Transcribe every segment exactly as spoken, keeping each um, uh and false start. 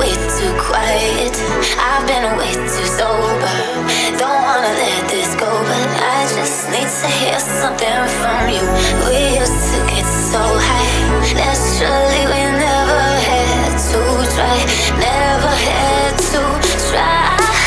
way too quiet. I've been way too sober. Don't wanna let this go, but I just need to hear something from you. We used to get so high. Naturally, we never had to try. Never had to try.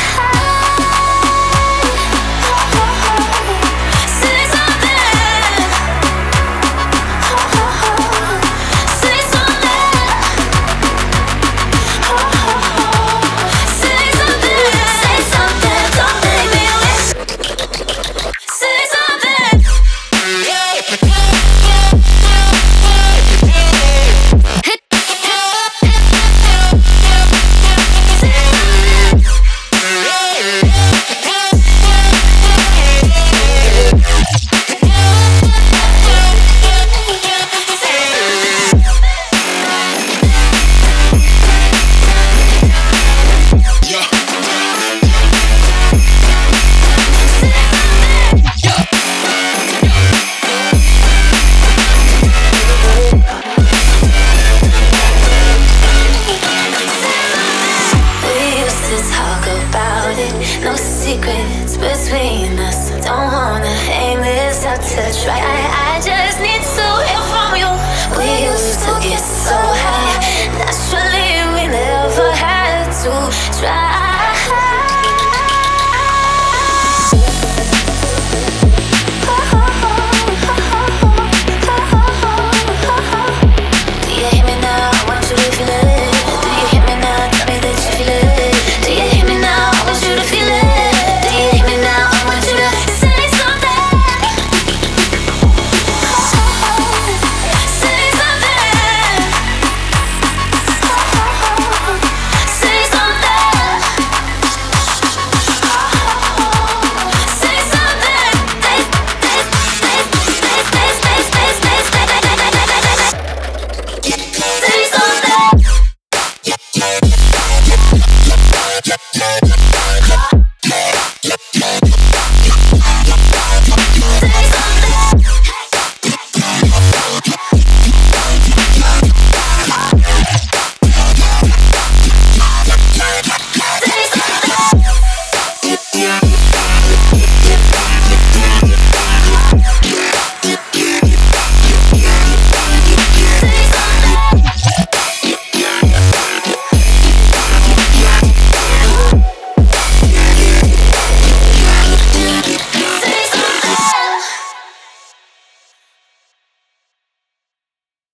No secrets between us. Don't wanna hang this up to try. I, I just need to hear from you. We used to get